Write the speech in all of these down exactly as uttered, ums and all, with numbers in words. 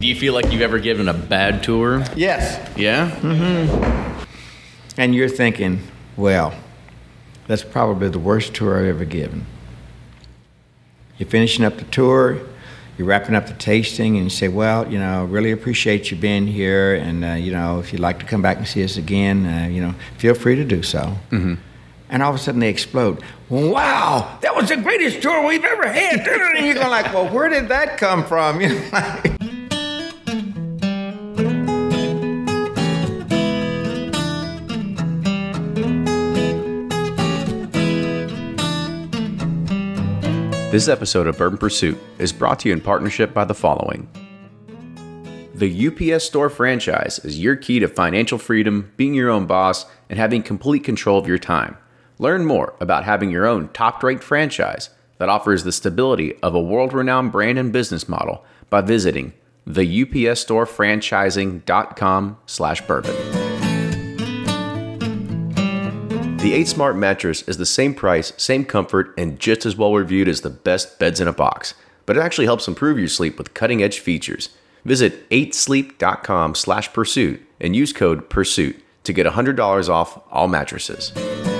you feel like you've ever given a bad tour? Yes. Yeah? Mm-hmm. And you're thinking, well, that's probably the worst tour I've ever given. You're finishing up the tour, you're wrapping up the tasting, and you say, well, you know, really appreciate you being here, and, uh, you know, if you'd like to come back and see us again, uh, you know, feel free to do so. Mm-hmm. And all of a sudden they explode. Wow, that was the greatest tour we've ever had. And you're going like, well, where did that come from? You know, like, This episode of Bourbon Pursuit is brought to you in partnership by the following. The U P S Store franchise is your key to financial freedom, being your own boss, and having complete control of your time. Learn more about having your own top-rate franchise that offers the stability of a world-renowned brand and business model by visiting the U P S store franchising dot com slash bourbon. The eight Smart mattress is the same price, same comfort, and just as well reviewed as the best beds in a box. But it actually helps improve your sleep with cutting-edge features. Visit eight sleep dot com slash pursuit and use code PURSUIT to get one hundred dollars off all mattresses.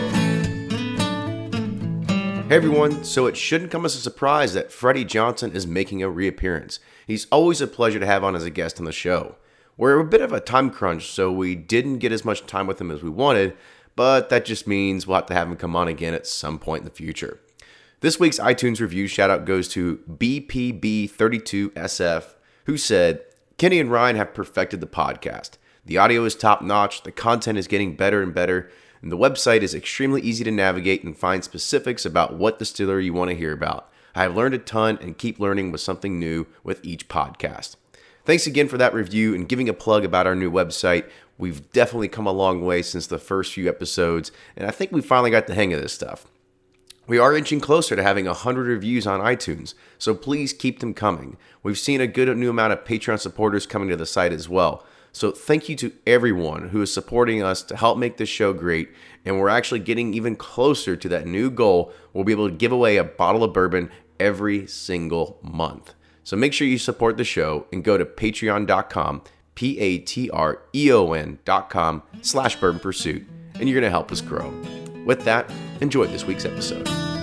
Hey everyone, so it shouldn't come as a surprise that Freddie Johnson is making a reappearance. He's always a pleasure to have on as a guest on the show. We're a bit of a time crunch, so we didn't get as much time with him as we wanted, but that just means we'll have to have him come on again at some point in the future. This week's iTunes review shoutout goes to B P B thirty-two S F, who said, Kenny and Ryan have perfected the podcast. The audio is top-notch, the content is getting better and better, and the website is extremely easy to navigate and find specifics about what distillery you want to hear about. I have learned a ton and keep learning with something new with each podcast. Thanks again for that review and giving a plug about our new website. We've definitely come a long way since the first few episodes, and I think we finally got the hang of this stuff. We are inching closer to having one hundred reviews on iTunes, so please keep them coming. We've seen a good new amount of Patreon supporters coming to the site as well. So thank you to everyone who is supporting us to help make this show great, and we're actually getting even closer to that new goal. We'll be able to give away a bottle of bourbon every single month. So make sure you support the show and go to patreon dot com, P A T R E O N dot com slash Bourbon Pursuit, and you're going to help us grow. With that, enjoy this week's episode.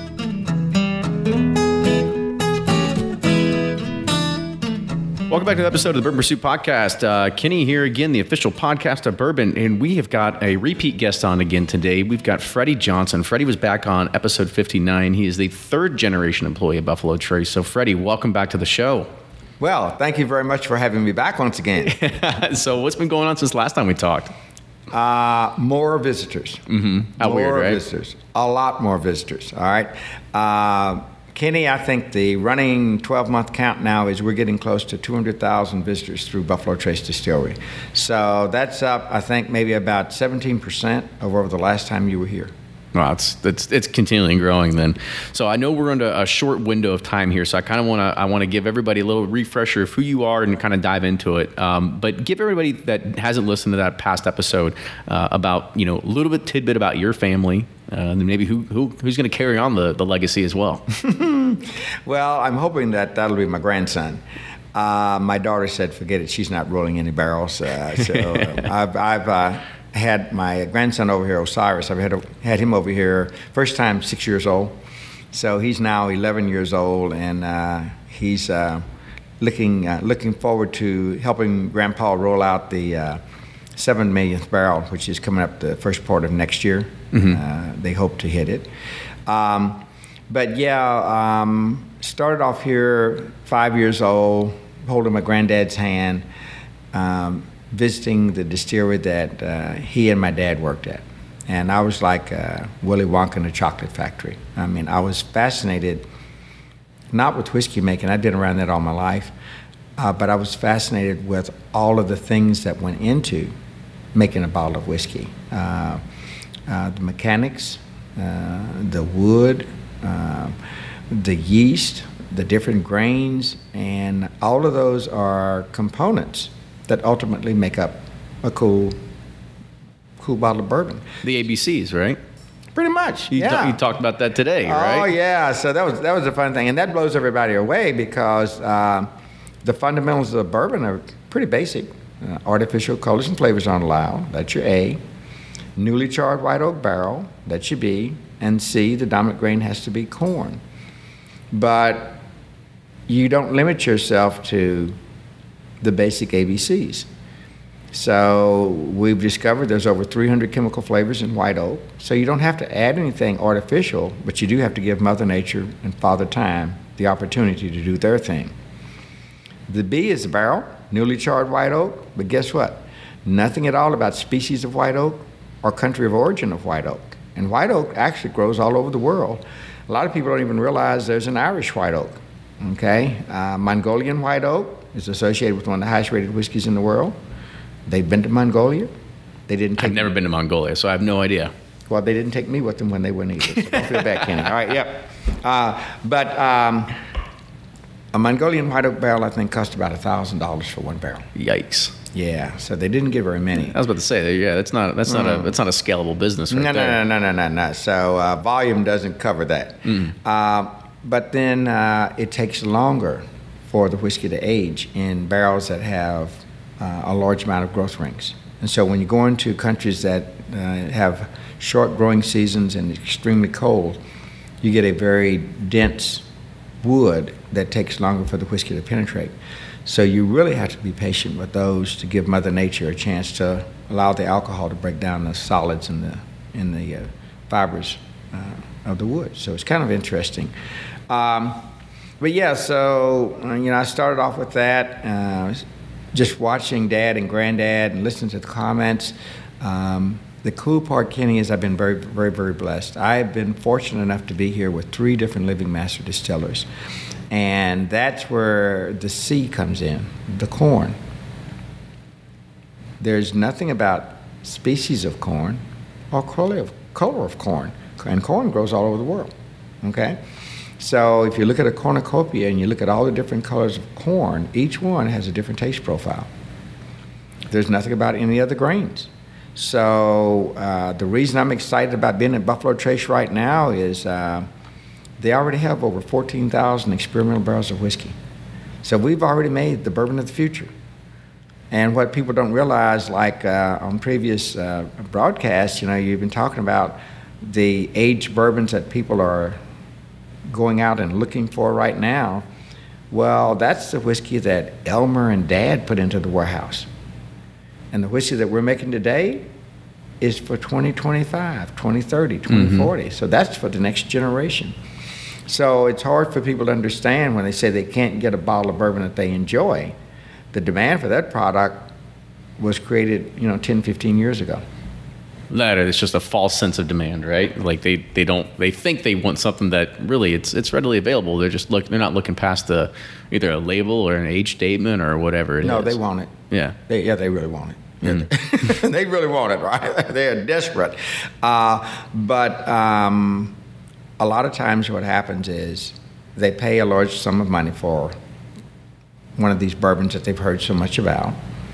Welcome back to the episode of the Bourbon Pursuit Podcast. Uh, Kenny here again, the official podcast of bourbon, and we have got a repeat guest on again today. We've got Freddie Johnson. Freddie was back on episode fifty-nine. He is the third generation employee of Buffalo Trace. So Freddie, welcome back to the show. well, thank you very much for having me back once again. So what's been going on since last time we talked? Uh, more visitors. Mm-hmm. How more weird, right? visitors. A lot more visitors, all right? Uh, Kenny, I think the running twelve-month count now is we're getting close to two hundred thousand visitors through Buffalo Trace Distillery. So that's up, I think, maybe about seventeen percent over the last time you were here. Well, it's it's it's continually growing then. So I know we're under a short window of time here, so I kind of want to I want to give everybody a little refresher of who you are and kind of dive into it. Um, but give everybody that hasn't listened to that past episode uh, about, you know, a little bit tidbit about your family, uh, and then maybe who, who who's going to carry on the, the legacy as well. Well, I'm hoping that that'll be my grandson. Uh, my daughter said, forget it, she's not rolling any barrels. Uh, so uh, I've, I've uh, had my grandson over here, Osiris. I've had, had him over here, first time six years old. So he's now eleven years old, and uh, he's uh, looking uh, looking forward to helping Grandpa roll out the uh, seven millionth barrel, which is coming up the first part of next year. Mm-hmm. Uh, they hope to hit it. Um, but yeah, um, started off here five years old, holding my granddad's hand, um, visiting the distillery that uh, he and my dad worked at. And I was like uh, Willy Wonka in the chocolate factory. I mean, I was fascinated, not with whiskey making, I'd been around that all my life, uh, but I was fascinated with all of the things that went into making a bottle of whiskey. Uh, uh, the mechanics, uh, the wood, uh, the yeast, the different grains, and all of those are components that ultimately make up a cool cool bottle of bourbon. The A B Cs, right? Pretty much, You, yeah. t- you talked about that today, right? Oh, yeah. So that was that was a fun thing. And that blows everybody away because uh, the fundamentals of bourbon are pretty basic. Uh, artificial colors and flavors aren't allowed. That's your A. Newly charred white oak barrel. That's your B. And C, the dominant grain has to be corn. But you don't limit yourself to the basic A B Cs. So we've discovered there's over three hundred chemical flavors in white oak. So you don't have to add anything artificial, but you do have to give Mother Nature and Father Time the opportunity to do their thing. The B is the barrel, newly charred white oak, but guess what? Nothing at all about species of white oak or country of origin of white oak. And white oak actually grows all over the world. A lot of people don't even realize there's an Irish white oak, okay? Uh, Mongolian white oak is associated with one of the highest rated whiskeys in the world. They've been to Mongolia. They didn't take I've never me. been to Mongolia, so I have no idea. Well, they didn't take me with them when they went either, so don't feel bad, Kenny. All right, yep. Uh, but um, a Mongolian white oak barrel, I think, cost about one thousand dollars for one barrel. Yikes. Yeah, so they didn't get very many. I was about to say, yeah, that's not that's not a that's not a scalable business right No, no, there. no, no, no, no, no. So uh, volume doesn't cover that. Mm. Uh, but then uh, it takes longer for the whiskey to age in barrels that have uh, a large amount of growth rings. And so when you go into countries that uh, have short growing seasons and extremely cold, you get a very dense wood that takes longer for the whiskey to penetrate. So you really have to be patient with those to give Mother Nature a chance to allow the alcohol to break down the solids in the in the uh, fibers uh, of the wood. So it's kind of interesting. Um, but yeah, so uh, you know, I started off with that, uh, just watching Dad and Granddad and listening to the comments. Um, the cool part, Kenny, is I've been very, very, very blessed. I've been fortunate enough to be here with three different living master distillers. And that's where the C comes in, the corn. There's nothing about species of corn or color of, color of corn. And corn grows all over the world, okay? So if you look at a cornucopia and you look at all the different colors of corn, each one has a different taste profile. There's nothing about any other grains. So uh, the reason I'm excited about being at Buffalo Trace right now is uh, they already have over fourteen thousand experimental barrels of whiskey. So we've already made the bourbon of the future. And what people don't realize, like uh, on previous uh, broadcasts, you know, you've been talking about the aged bourbons that people are going out and looking for right now. Well, that's the whiskey that Elmer and Dad put into the warehouse. And the whiskey that we're making today is for twenty twenty-five, twenty thirty, twenty forty. Mm-hmm. So that's for the next generation. So it's hard for people to understand when they say they can't get a bottle of bourbon that they enjoy. The demand for that product was created, you know, ten, fifteen years ago. That it's just a false sense of demand, right? Like they, they don't they think they want something that really it's it's readily available. They're just look they're not looking past the either a label or an age statement or whatever it no, is. No, they want it. Yeah. They, yeah, they really want it. Mm. They really want it, right? They're desperate. Uh, but um, a lot of times what happens is they pay a large sum of money for one of these bourbons that they've heard so much about.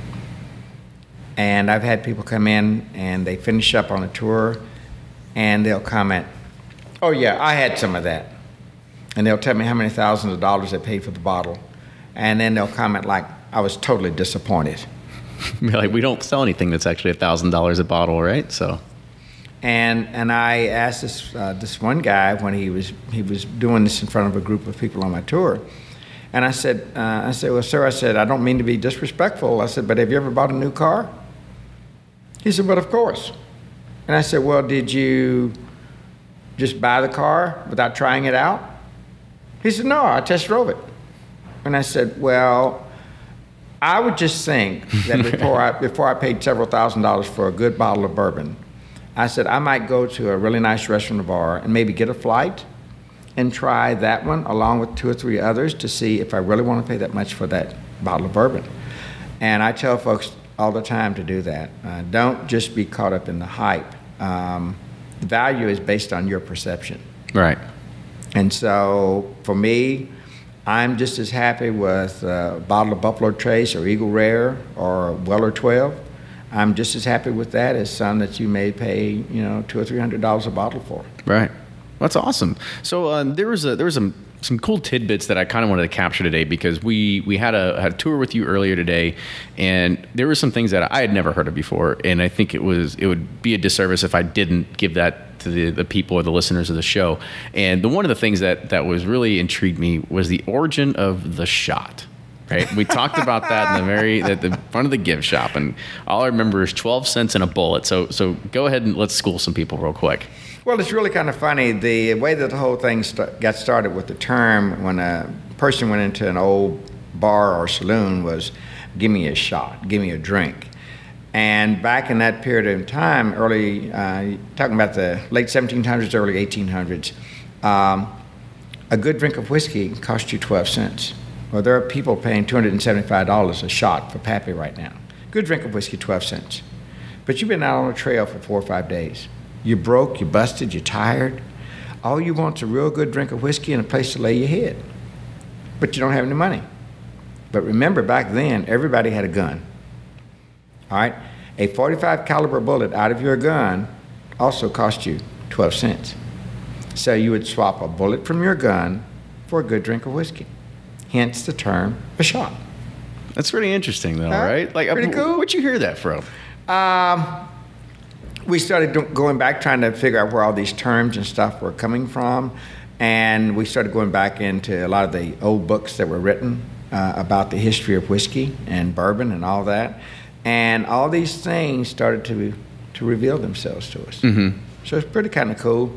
And I've had people come in and they finish up on a tour and they'll comment, oh yeah, I had some of that. And they'll tell me how many thousands of dollars they paid for the bottle. And then they'll comment like, I was totally disappointed. Like, we don't sell anything that's actually a thousand dollars a bottle, right? So, and and I asked this uh, this one guy when he was he was doing this in front of a group of people on my tour, and I said uh, I said, well, sir, I said, I don't mean to be disrespectful. I said, but have you ever bought a new car? He said, but of course. And I said, well, did you just buy the car without trying it out? He said, no, I test drove it. And I said, well, I would just think that before I before I paid several thousand dollars for a good bottle of bourbon, I said I might go to a really nice restaurant or bar and maybe get a flight and try that one along with two or three others to see if I really want to pay that much for that bottle of bourbon. And I tell folks all the time to do that. Uh, don't just be caught up in the hype. Um, the value is based on your perception. right. And so for me, I'm just as happy with a bottle of Buffalo Trace or Eagle Rare or Weller twelve. I'm just as happy with that as some that you may pay, you know, two or three hundred dollars a bottle for. Right. That's awesome. So uh, there was a there was a some cool tidbits that I kind of wanted to capture today, because we we had a had a tour with you earlier today, and there were some things that I had never heard of before, and I think it was it would be a disservice if I didn't give that to the, the people or the listeners of the show. And the one of the things that that was really intrigued me was the origin of the shot. Right, we talked about that in the very at the front of the gift shop, and all I remember is twelve cents and a bullet. So so go ahead and let's school some people real quick. Well, it's really kind of funny. The way that the whole thing st- got started with the term, when a person went into an old bar or saloon, was give me a shot, give me a drink. And back in that period of time, early, uh, talking about the late seventeen hundreds, early eighteen hundreds, um, a good drink of whiskey cost you twelve cents. Well, there are people paying two hundred seventy-five dollars a shot for Pappy right now. Good drink of whiskey, twelve cents. But you've been out on a trail for four or five days. You're broke, you're busted, you're tired. All you want is a real good drink of whiskey and a place to lay your head. But you don't have any money. But remember, back then, everybody had a gun. All right? A forty-five caliber bullet out of your gun also cost you twelve cents. So you would swap a bullet from your gun for a good drink of whiskey. Hence the term a shot. That's pretty interesting, though, Huh? right? Like, Pretty cool. Where'd you hear that from? Um, we started do- going back, trying to figure out where all these terms and stuff were coming from, and we started going back into a lot of the old books that were written uh, about the history of whiskey and bourbon and all that, and all these things started to to reveal themselves to us. Mm-hmm. So it's pretty kind of cool.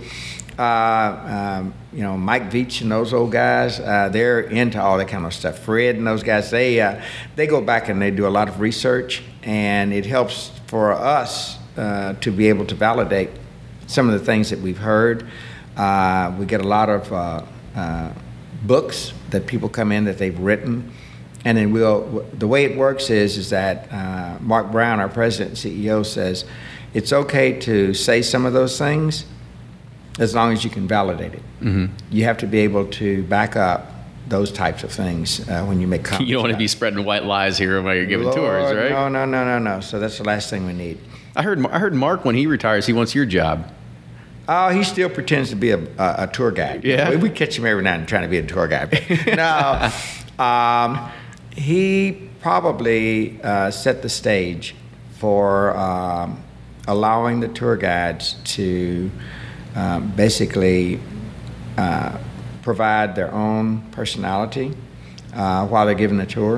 Uh, um, you know, Mike Veach and those old guys, uh, they're into all that kind of stuff. Fred and those guys, they uh, they go back and they do a lot of research, and it helps for us uh, to be able to validate some of the things that we've heard. Uh, we get a lot of uh, uh, books that people come in that they've written, and then we'll. The way it works is is that uh, Mark Brown, our president and C E O, says it's okay to say some of those things, as long as you can validate it. Mm-hmm. You have to be able to back up those types of things uh, when you make comments. You don't want to be spreading white lies here while you're giving Lord, tours, right? No, no, no, no, no. So that's the last thing we need. I heard I heard Mark, when he retires, he wants your job. Oh, he still pretends to be a, a, a tour guide. Yeah. We, we catch him every now and then trying to be a tour guide. No. um, he probably uh, set the stage for um, allowing the tour guides to Um, basically uh, provide their own personality uh, while they're giving the tour.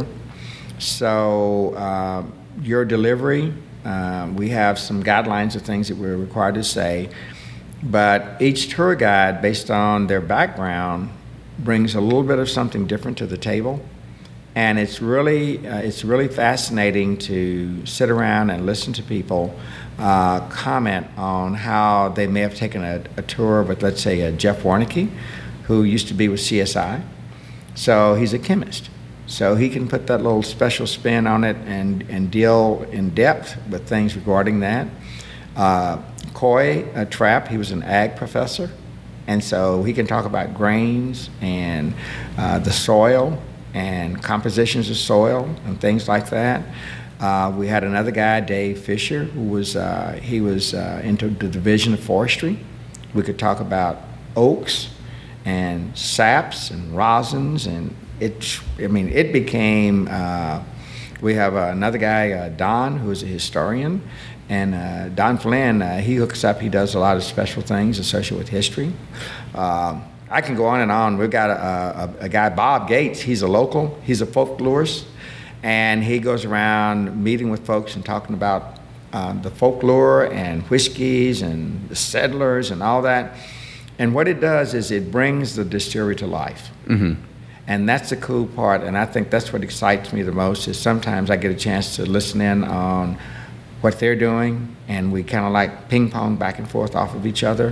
So uh, your delivery, uh, we have some guidelines of things that we're required to say, but each tour guide, based on their background, brings a little bit of something different to the table. And it's really, uh, it's really fascinating to sit around and listen to people uh, comment on how they may have taken a, a tour with, let's say, uh, Jeff Warnke, who used to be with C S I. So he's a chemist. So he can put that little special spin on it and, and deal in depth with things regarding that. Uh, Coy uh, Trapp, he was an ag professor. And so he can talk about grains and uh, the soil and compositions of soil and things like that. Uh, we had another guy, Dave Fisher, who was uh, he was uh, into the division of forestry. We could talk about oaks and saps and rosins, and it. I mean, it became. Uh, we have uh, another guy, uh, Don, who is a historian, and uh, Don Flynn. Uh, he hooks up. He does a lot of special things associated with history. Uh, I can go on and on. We've got a, a, a guy, Bob Gates. He's a local. He's a folklorist, and he goes around meeting with folks and talking about uh, the folklore and whiskeys and the settlers and all that. And what it does is it brings the distillery to life. Mm-hmm. And that's the cool part, and I think that's what excites me the most, is sometimes I get a chance to listen in on what they're doing, and we kind of like ping pong back and forth off of each other.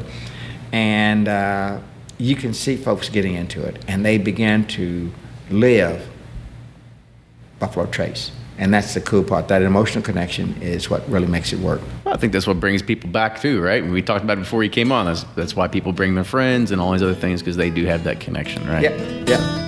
And uh, you can see folks getting into it, and they begin to live Buffalo Trace. And that's the cool part. That emotional connection is what really makes it work. Well, I think that's what brings people back too, right? We talked about it before you came on. That's that's why people bring their friends and all these other things, because they do have that connection, right? Yeah,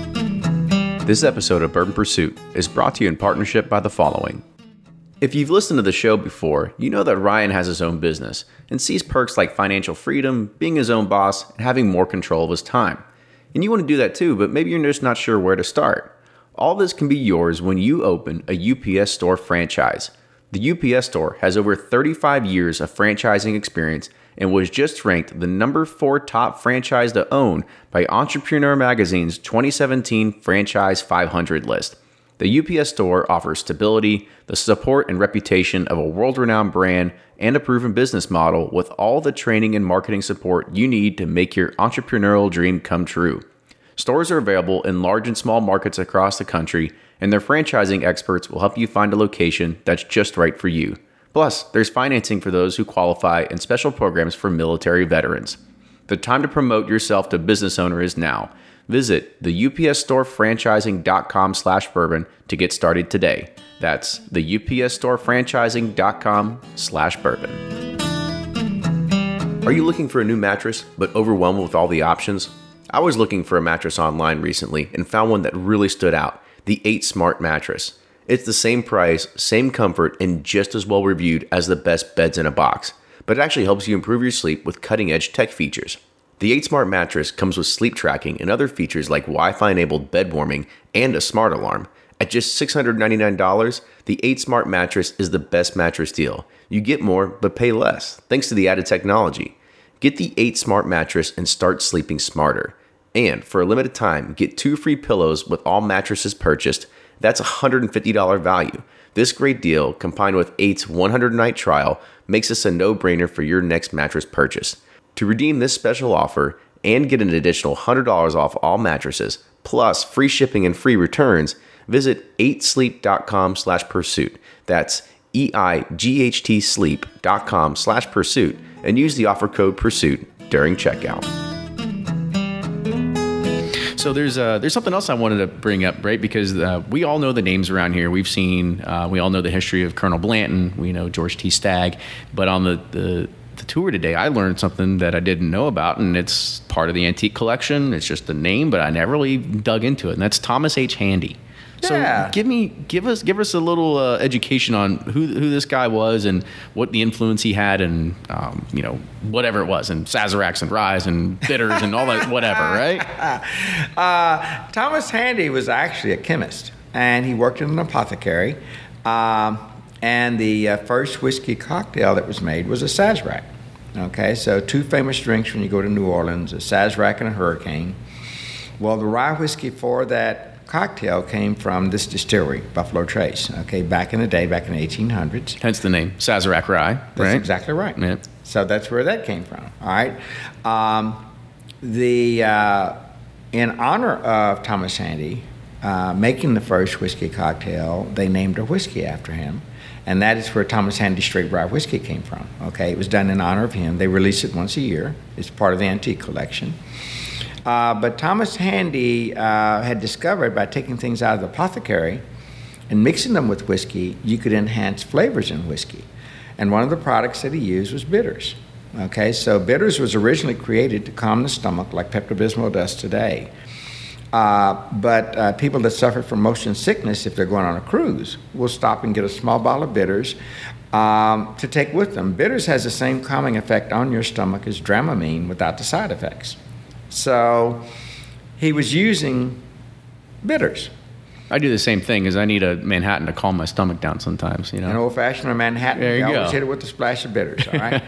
yeah. This episode of Bourbon Pursuit is brought to you in partnership by the following. If you've listened to the show before, you know that Ryan has his own business and sees perks like financial freedom, being his own boss, and having more control of his time. And you want to do that too, but maybe you're just not sure where to start. All this can be yours when you open a U P S Store franchise. The U P S Store has over thirty-five years of franchising experience and was just ranked the number four top franchise to own by Entrepreneur Magazine's twenty seventeen Franchise five hundred list. The U P S Store offers stability, the support and reputation of a world-renowned brand, and a proven business model with all the training and marketing support you need to make your entrepreneurial dream come true. Stores are available in large and small markets across the country, and their franchising experts will help you find a location that's just right for you. Plus, there's financing for those who qualify and special programs for military veterans. The time to promote yourself to business owner is now. Visit the U P S store franchising dot com slash bourbon to get started today. That's the U P S store franchising dot com slash bourbon. Are you looking for a new mattress but overwhelmed with all the options? I was looking for a mattress online recently and found one that really stood out, the eight Smart mattress. It's the same price, same comfort, and just as well reviewed as the best beds in a box, but it actually helps you improve your sleep with cutting-edge tech features. The eight Smart mattress comes with sleep tracking and other features like Wi-Fi enabled bed warming and a smart alarm. At just six hundred ninety-nine dollars, the eight Smart mattress is the best mattress deal. You get more, but pay less, thanks to the added technology. Get the eight Smart mattress and start sleeping smarter. And for a limited time, get two free pillows with all mattresses purchased. That's a one hundred fifty dollars value. This great deal, combined with eight's one hundred night trial, makes this a no-brainer for your next mattress purchase. To redeem this special offer and get an additional one hundred dollars off all mattresses, plus free shipping and free returns, visit eight sleep dot com slash pursuit. That's E I G H T sleep dot com slash pursuit and use the offer code pursuit during checkout. So there's uh, there's something else I wanted to bring up, right? Because uh, we all know the names around here. We've seen, uh, we all know the history of Colonel Blanton. We know George T. Stagg. But on the, the the tour today, I learned something that I didn't know about, and it's part of the antique collection. It's just a name, but I never really dug into it, and that's Thomas H. Handy. Yeah. So give me, give us, give us a little uh, education on who who this guy was and what the influence he had, and um, you know, whatever it was, and Sazeracs and Ryes and bitters and all that, whatever, right? Uh, Thomas Handy was actually a chemist, and he worked in an apothecary. Um, and the uh, first whiskey cocktail that was made was a Sazerac. Okay, so two famous drinks when you go to New Orleans: a Sazerac and a Hurricane. Well, the rye whiskey for that cocktail came from this distillery, Buffalo Trace, okay, back in the day, back in the eighteen hundreds. Hence the name, Sazerac Rye, right? That's exactly right. Yeah. So that's where that came from, all right? Um, the, uh, in honor of Thomas Handy uh, making the first whiskey cocktail, they named a whiskey after him, and that is where Thomas Handy Straight Rye Whiskey came from, okay? It was done in honor of him. They release it once a year. It's part of the antique collection. Uh, but Thomas Handy uh, had discovered by taking things out of the apothecary and mixing them with whiskey, you could enhance flavors in whiskey. And one of the products that he used was bitters. Okay, so bitters was originally created to calm the stomach like Pepto-Bismol does today. Uh, but uh, people that suffer from motion sickness, if they're going on a cruise, will stop and get a small bottle of bitters um, to take with them. Bitters has the same calming effect on your stomach as Dramamine without the side effects. So he was using bitters. I do the same thing, as I need a Manhattan to calm my stomach down sometimes, you know. An old-fashioned or Manhattan, there you, you go. always hit it with a splash of bitters, all right?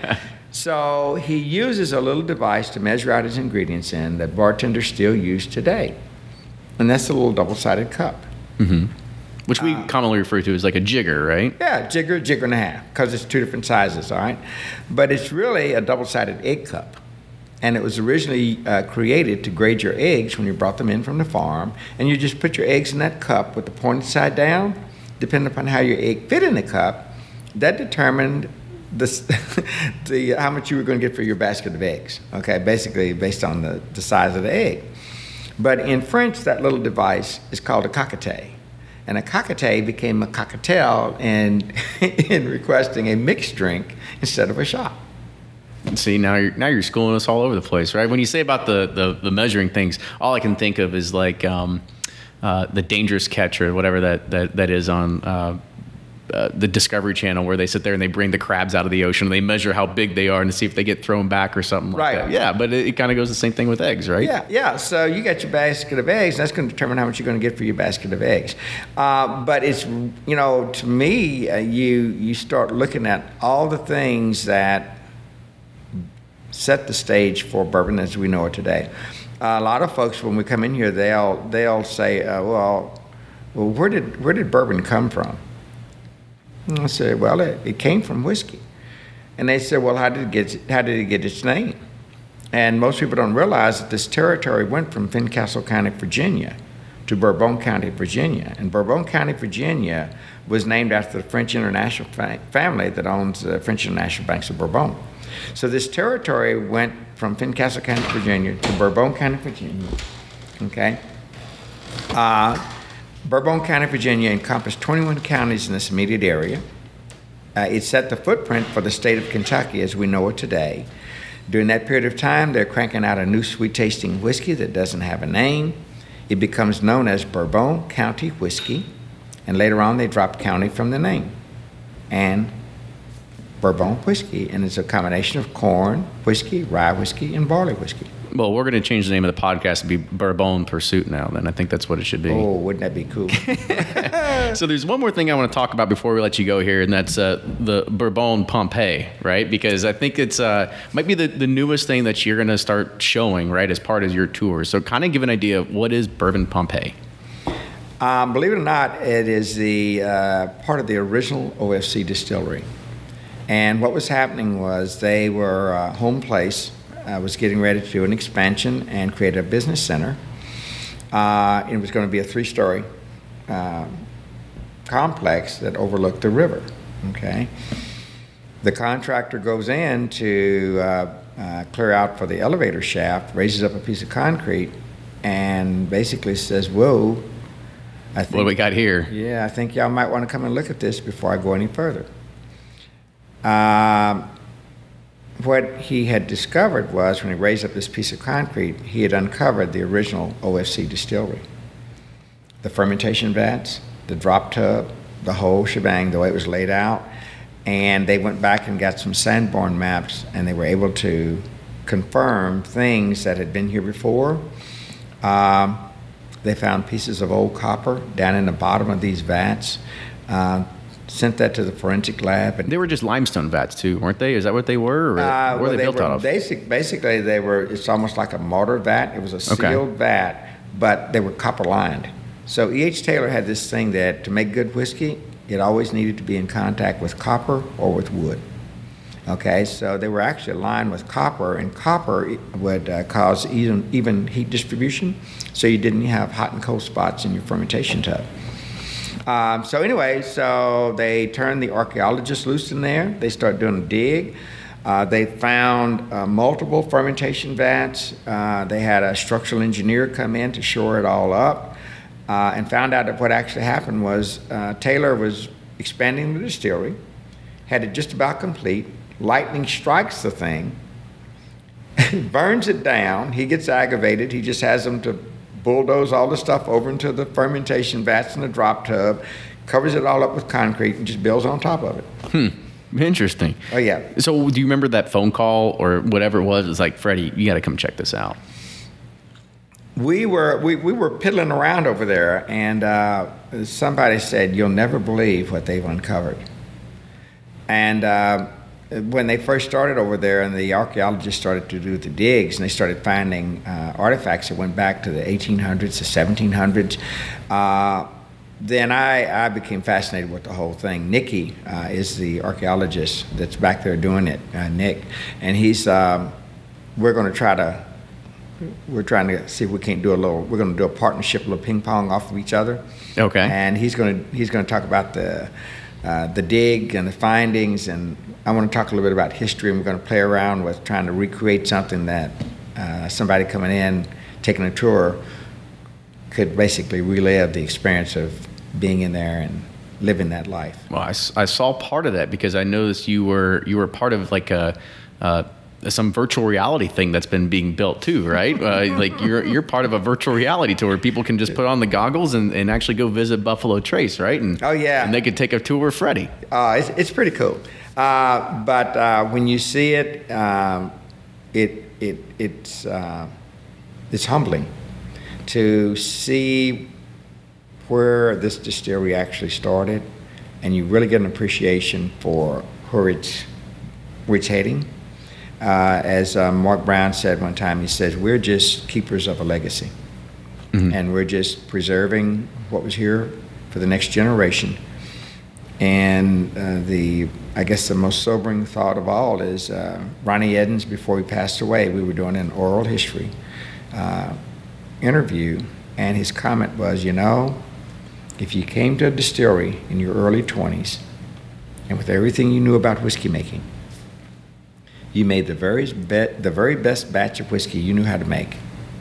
So he uses a little device to measure out his ingredients in that bartenders still use today. And that's a little double-sided cup. Mm-hmm. Which we uh, commonly refer to as like a jigger, right? Yeah, jigger, jigger and a half, because it's two different sizes, all right? But it's really a double-sided egg cup. And it was originally uh, created to grade your eggs when you brought them in from the farm. And you just put your eggs in that cup with the pointed side down. Depending upon how your egg fit in the cup, that determined the, the how much you were going to get for your basket of eggs. Okay, basically based on the, the size of the egg. But in French, that little device is called a cocktail. And a cocktail became a cocktail in, in requesting a mixed drink instead of a shot. See, now you're now you're schooling us all over the place, right? When you say about the, the, the measuring things, all I can think of is like um, uh, the dangerous catch or whatever that, that, that is on uh, uh, the Discovery Channel where they sit there and they bring the crabs out of the ocean and they measure how big they are and to see if they get thrown back or something like Right. that. Yeah, but it, it kind of goes the same thing with eggs, right? Yeah, yeah. So you got your basket of eggs. That's going to determine how much you're going to get for your basket of eggs. Uh, but it's, you know, to me, uh, you you start looking at all the things that set the stage for bourbon as we know it today. Uh, a lot of folks, when we come in here, they'll they'll say, uh, "Well, well, where did where did bourbon come from?" And I say, "Well, it, it came from whiskey." And they say, "Well, how did it get how did it get its name?" And most people don't realize that this territory went from Fincastle County, Virginia, to Bourbon County, Virginia. And Bourbon County, Virginia, was named after the French International fa- family that owns the French International Banks of Bourbon. So this territory went from Fincastle County, Virginia, to Bourbon County, Virginia. Okay. Uh, Bourbon County, Virginia encompassed twenty-one counties in this immediate area. Uh, it set the footprint for the state of Kentucky as we know it today. During that period of time, they're cranking out a new sweet-tasting whiskey that doesn't have a name. It becomes known as Bourbon County Whiskey, and later on they drop county from the name. And Bourbon whiskey, and it's a combination of corn whiskey, rye whiskey, and barley whiskey. Well, we're going to change the name of the podcast to be Bourbon Pursuit now, then. I think that's what it should be. Oh, wouldn't that be cool? So there's one more thing I want to talk about before we let you go here, and that's uh, the Bourbon Pompeii, right? Because I think it's uh, might be the, the newest thing that you're going to start showing, right, as part of your tour. So kind of give an idea of what is Bourbon Pompeii. Um, believe it or not, it is the uh, part of the original O F C distillery. And what was happening was they were uh, home place uh, was getting ready to do an expansion and create a business center. Uh, it was going to be a three-story uh, complex that overlooked the river. Okay, the contractor goes in to uh, uh, clear out for the elevator shaft, raises up a piece of concrete, and basically says, "Whoa, I think What do we got here?" yeah, I think y'all might want to come and look at this before I go any further." Um, what he had discovered was when he raised up this piece of concrete, he had uncovered the original O F C distillery. The fermentation vats, the drop tub, the whole shebang, the way it was laid out. And they went back and got some Sanborn maps, and they were able to confirm things that had been here before. Um, they found pieces of old copper down in the bottom of these vats. Uh, sent that to the forensic lab. And They were just limestone vats too, weren't they? Is that what they were? Or uh, what were well, they, they built were out of? Basic, basically, they were. It's almost like a mortar vat. It was a Okay. sealed vat, but they were copper lined. So E H. Taylor had this thing that to make good whiskey, it always needed to be in contact with copper or with wood. Okay, so they were actually lined with copper, and copper would uh, cause even even heat distribution, so you didn't have hot and cold spots in your fermentation tub. Um, so anyway, so they turned the archaeologists loose in there. They started doing a dig. Uh, they found uh, multiple fermentation vats. Uh, they had a structural engineer come in to shore it all up, uh, and found out that what actually happened was uh, Taylor was expanding the distillery, had it just about complete. Lightning strikes the thing, burns it down. He gets aggravated. He just has them to bulldoze all the stuff over into the fermentation vats in the drop tub, covers it all up with concrete, and just builds on top of it. Hmm. Interesting. Oh, yeah. So do you remember that phone call or whatever it was? It's like, Freddie, you got to come check this out. We were we, we were piddling around over there, and uh, somebody said, "You'll never believe what they've uncovered." And uh, when they first started over there, and the archaeologists started to do the digs, and they started finding uh, artifacts that went back to the eighteen hundreds, the seventeen hundreds, uh, then I, I became fascinated with the whole thing. Nicky uh, is the archaeologist that's back there doing it, uh, Nick, and he's um, we're going to try to we're trying to see if we can't do a little. We're going to do a partnership, a little ping pong off of each other. Okay. And he's going to he's going to talk about the uh, the dig and the findings, and I want to talk a little bit about history. And we're going to play around with trying to recreate something that uh, somebody coming in, taking a tour, could basically relive the experience of being in there and living that life. Well, I, s- I saw part of that because I noticed you were you were part of like a uh, some virtual reality thing that's been being built too, right? Uh, like you're you're part of a virtual reality tour. People can just put on the goggles and, and actually go visit Buffalo Trace, right? And, oh yeah, and they could take a tour with Freddie. Uh, it's, it's pretty cool. Uh, but uh, when you see it, um, it it it's uh, it's humbling to see where this distillery actually started, and you really get an appreciation for where it's where it's heading. Uh, as uh, Mark Brown said one time, he says, we're just keepers of a legacy. Mm-hmm. And we're just preserving what was here for the next generation. And uh, the, I guess the most sobering thought of all is uh, Ronnie Edens, before he passed away, we were doing an oral history uh, interview, and his comment was, you know, if you came to a distillery in your early twenties, and with everything you knew about whiskey making, you made the very, be- the very best batch of whiskey you knew how to make.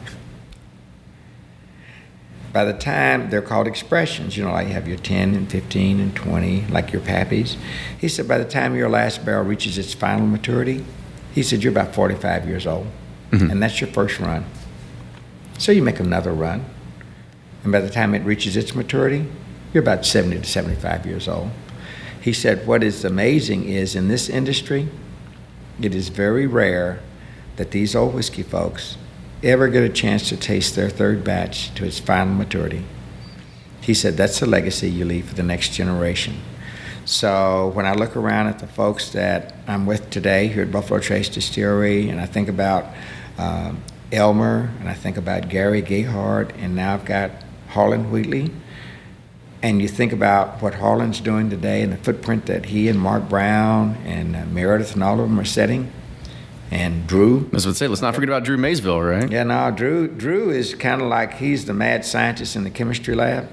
By the time, they're called expressions, you know, like you have your ten and fifteen and twenty, like your Pappies. He said, by the time your last barrel reaches its final maturity, he said, you're about forty-five years old, mm-hmm. and that's your first run. So you make another run, and by the time it reaches its maturity, you're about seventy to seventy-five years old. He said, what is amazing is in this industry, it is very rare that these old whiskey folks ever get a chance to taste their third batch to its final maturity. He said, that's the legacy you leave for the next generation. So when I look around at the folks that I'm with today here at Buffalo Trace Distillery, and I think about uh, Elmer, and I think about Gary Gayhart, and now I've got Harlan Wheatley, and you think about what Harlan's doing today and the footprint that he and Mark Brown and uh, Meredith and all of them are setting, and Drew. I was going to say, let's not forget about Drew Maysville, right? Yeah, no, Drew Drew is kind of like, he's the mad scientist in the chemistry lab.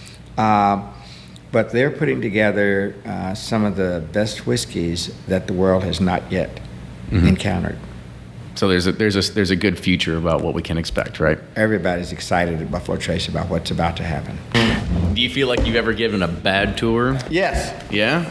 Uh, but they're putting together uh, some of the best whiskeys that the world has not yet mm-hmm. encountered. So there's a there's a there's a good future about what we can expect, right? Everybody's excited at Buffalo Trace about what's about to happen. Do you feel like you've ever given a bad tour? Yes. Yeah?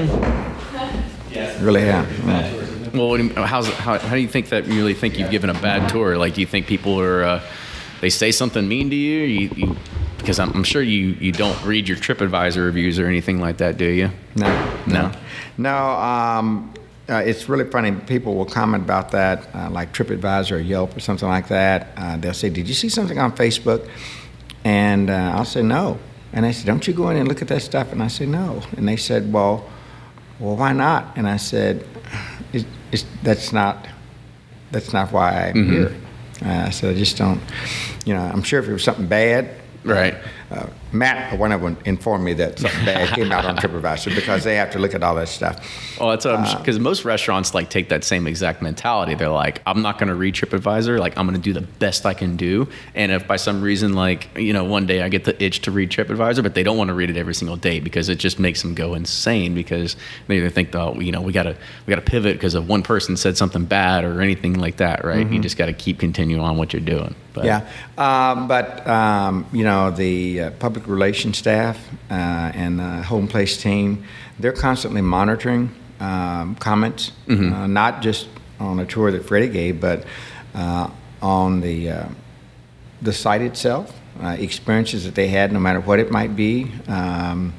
Mm-hmm. Yes. Really have. Yeah. Well, what do you, how's, how, how do you think that you really think you've given a bad tour? Like, do you think people are, uh, they say something mean to you? you, you because I'm, I'm sure you, you don't read your TripAdvisor reviews or anything like that, do you? No. No? No. Um, uh, it's really funny. People will comment about that, uh, like TripAdvisor or Yelp or something like that. Uh, they'll say, did you see something on Facebook? And uh, I'll say, no. And they say, don't you go in and look at that stuff? And I say, no. And they said, well, well, why not? And I said, It, it's, that's not that's not why I'm mm-hmm. here. Uh, so I just don't, you know, I'm sure if it was something bad, right. Uh, Matt, one of them informed me that something bad came out on TripAdvisor because they have to look at all that stuff. Well, that's because uh, most restaurants like take that same exact mentality. They're like, I'm not going to read TripAdvisor. Like, I'm going to do the best I can do. And if by some reason, like, you know, one day I get the itch to read TripAdvisor, but they don't want to read it every single day because it just makes them go insane because they either think, oh, you know, we got to we got to pivot because of one person said something bad or anything like that, right? Mm-hmm. You just got to keep continuing on what you're doing. But. Yeah, um, but um, you know, the uh, public relations staff uh, and the home place team, they're constantly monitoring um, comments, mm-hmm. uh, not just on a tour that Freddie gave, but uh, on the uh, the site itself, uh, experiences that they had, no matter what it might be. Um,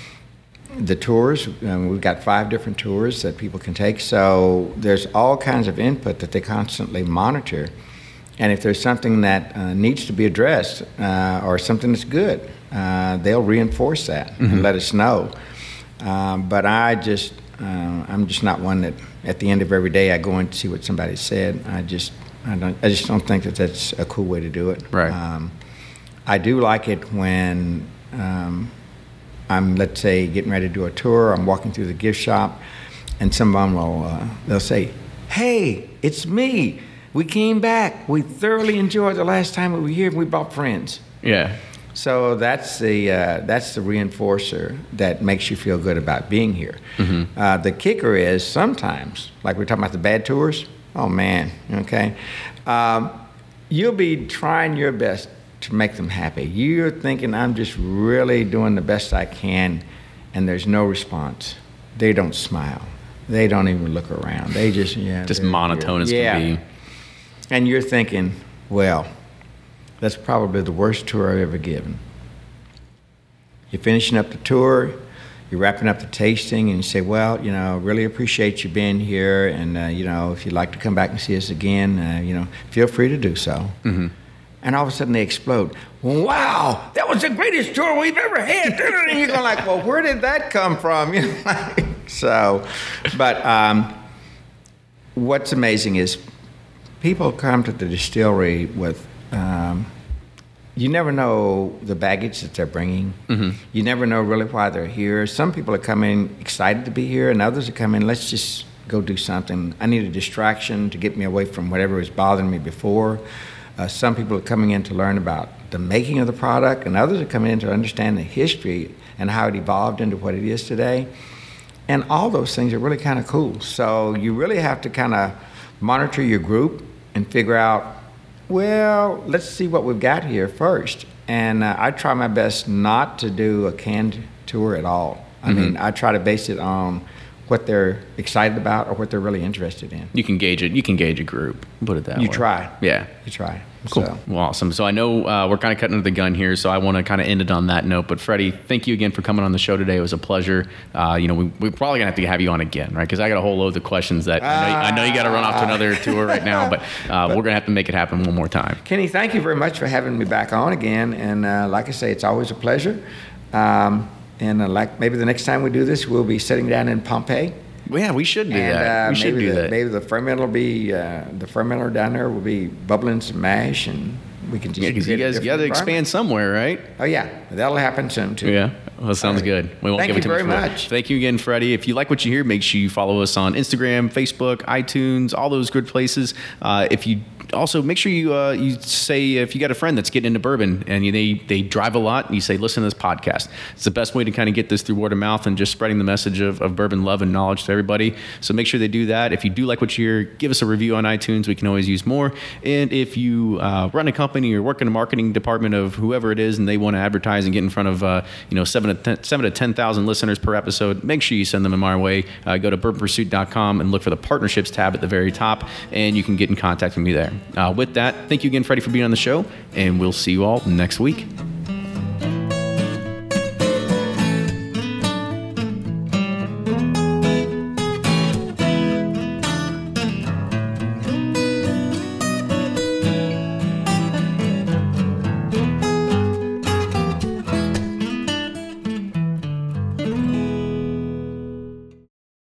the tours, um, we've got five different tours that people can take, so there's all kinds of input that they constantly monitor. And if there's something that uh, needs to be addressed uh, or something that's good, uh, they'll reinforce that mm-hmm. and let us know. Um, but I just, uh, I'm just not one that at the end of every day I go in to see what somebody said. I just, I don't, I just don't think that that's a cool way to do it. Right. Um, I do like it when um, I'm, let's say, getting ready to do a tour. I'm walking through the gift shop, and someone will, uh, they'll say, "Hey, it's me. We came back. We thoroughly enjoyed the last time we were here. We brought friends." Yeah. So that's the uh, that's the reinforcer that makes you feel good about being here. Mm-hmm. Uh, the kicker is sometimes, like we're talking about the bad tours. Oh man, okay. Um, you'll be trying your best to make them happy. You're thinking, I'm just really doing the best I can, and there's no response. They don't smile. They don't even look around. They just yeah. Just monotone as yeah. can be. And you're thinking, well, that's probably the worst tour I've ever given. You're finishing up the tour, you're wrapping up the tasting, and you say, well, you know, really appreciate you being here, and, uh, you know, if you'd like to come back and see us again, uh, you know, feel free to do so. Mm-hmm. And all of a sudden they explode. Wow, that was the greatest tour we've ever had. And you're going like, well, where did that come from? You know, so, but um, what's amazing is people come to the distillery with, um, you never know the baggage that they're bringing. Mm-hmm. You never know really why they're here. Some people are coming excited to be here, and others are coming, let's just go do something. I need a distraction to get me away from whatever was bothering me before. Uh, some people are coming in to learn about the making of the product, and others are coming in to understand the history and how it evolved into what it is today. And all those things are really kind of cool. So you really have to kind of monitor your group and figure out, well, let's see what we've got here first. And uh, I try my best not to do a canned tour at all. I mm-hmm. mean, I try to base it on what they're excited about or what they're really interested in. You can gauge it. You can gauge a group. Put it that you way. You try. Yeah. You try. Cool. So. Well, awesome. So I know uh, we're kind of cutting under the gun here, so I want to kind of end it on that note. But Freddie, thank you again for coming on the show today. It was a pleasure. Uh, you know, we, we're probably going to have to have you on again, right? Because I got a whole load of questions that uh, I, know, I know you got to run off to another tour right now, but, uh, but we're going to have to make it happen one more time. Kenny, thank you very much for having me back on again. And uh, like I say, it's always a pleasure. Um, and uh, like maybe the next time we do this, we'll be sitting down in Pompeii. Well, yeah, we should do and, that. Uh, we should maybe do the, that. Maybe the fermenter will be uh, the fermenter down there will be bubbling some mash, and we can just yeah, because you guys got to expand somewhere, right? Oh yeah, that'll happen soon too. Yeah, well, that sounds right. good. We won't Thank give you it too very much. much. Thank you again, Freddie. If you like what you hear, make sure you follow us on Instagram, Facebook, iTunes, all those good places. Uh, if you also make sure you uh, you say if you got a friend that's getting into bourbon and you, they they drive a lot, and you say listen to this podcast. It's the best way to kind of get this through word of mouth and just spreading the message of, of bourbon love and knowledge to everybody. So make sure they do that. If you do like what you hear, give us a review on iTunes. We can always use more. And if you uh, run a company or work in a marketing department of whoever it is, and they want to advertise and get in front of uh, you know seven to ten, seven to ten thousand listeners per episode, make sure you send them in my way. Uh, go to bourbon pursuit dot com and look for the partnerships tab at the very top, and you can get in contact with me there. Uh, with that, thank you again, Freddie, for being on the show, and we'll see you all next week.